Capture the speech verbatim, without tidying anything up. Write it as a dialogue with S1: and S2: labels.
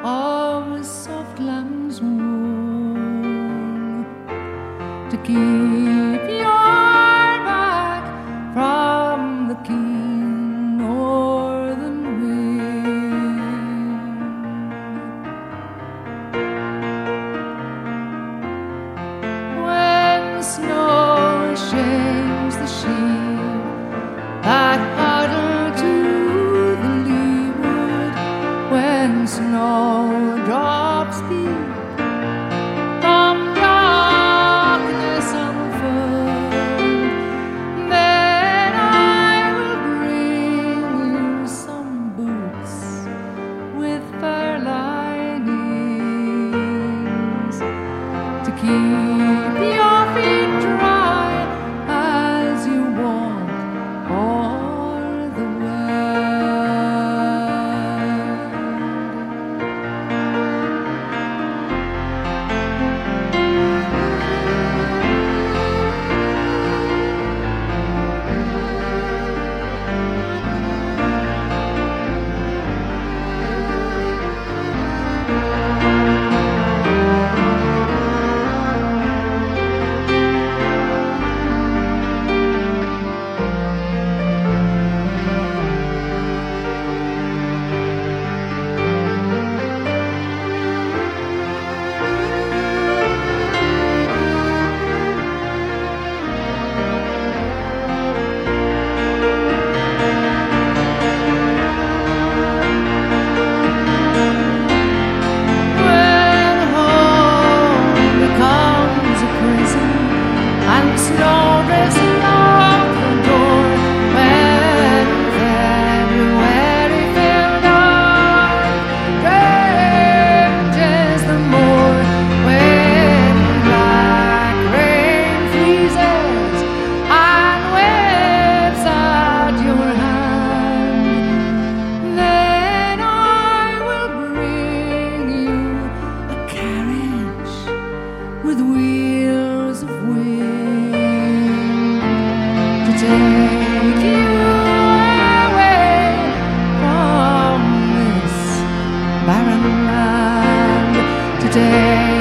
S1: of a soft lamb's wool to keep your back from the keen northern wind. When the snow shames the sheep that huddle to the leeward, when snow drops deep from darkness unfurled, then I will bring you some boots with fur linings to keep your feet dry as you walk o'er the world. When home becomes a prison and snow drifts lock the door, when February filled dark drenches the moor, when black rain freezes and whips at your hand, then I will bring you a carriage with wheels of wind to take you away from this barren land, to take